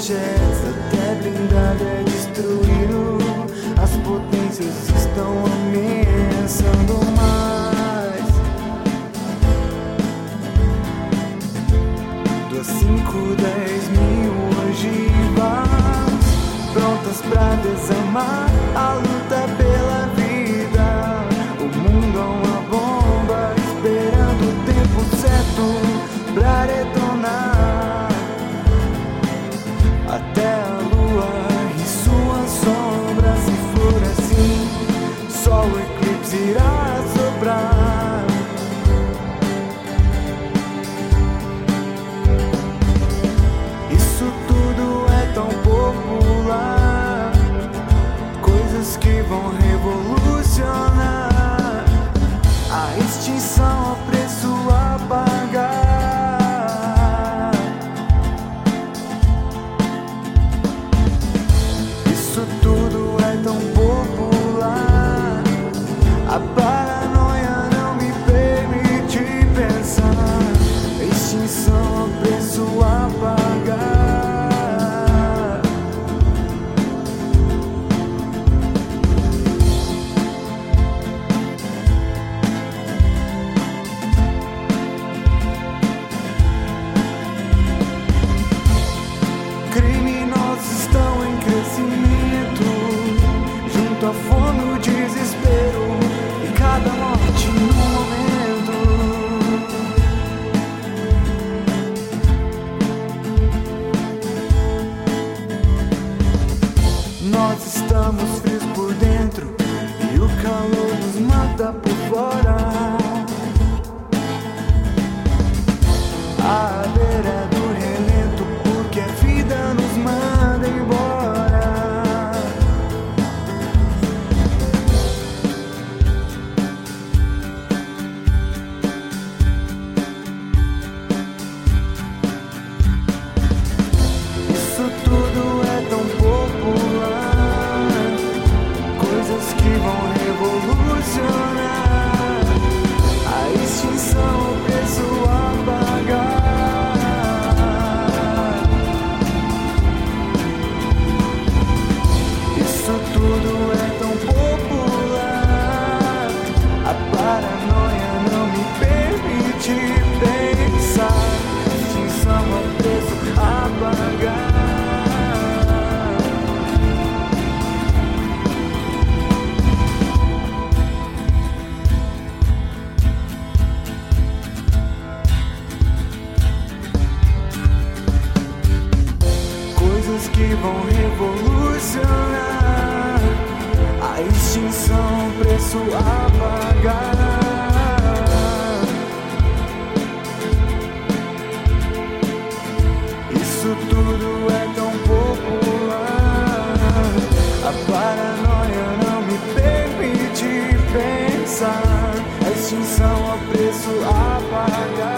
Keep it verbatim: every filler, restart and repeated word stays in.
jets, até blindado é destruído. As potências estão ameaçando mais. Duas, cinco, dez mil ogivas prontas pra desarmar a luta pela vida. O mundo é uma bomba esperando o tempo certo pra detonar. Até a lua e suas sombras, se for assim, só o eclipse irá sobrar. Isso tudo é tão popular, coisas que vão revolucionar. A extinção, o preço a pagar. Isso tudo é tão popular, a paranoia não me permite pensar. Extinção, o preço a pagar. Criminosos estão em crescimento, junto à fome, o desespero e cada morte num momento. Nós estamos frios por dentro e o calor nos mata por fora. À beira do relento, porque a vida nos manda embora. Isso tudo é tão popular, coisas que vão revolucionar. A extinção, o preço a pagar. Isso tudo é tão popular, a paranoia não me permite pensar. Extinção, o preço a pagar. Coisas que vão revolucionar. A extinção, o preço a pagar. Isso tudo é tão popular, a paranoia não me permite pensar. A extinção, o preço a pagar.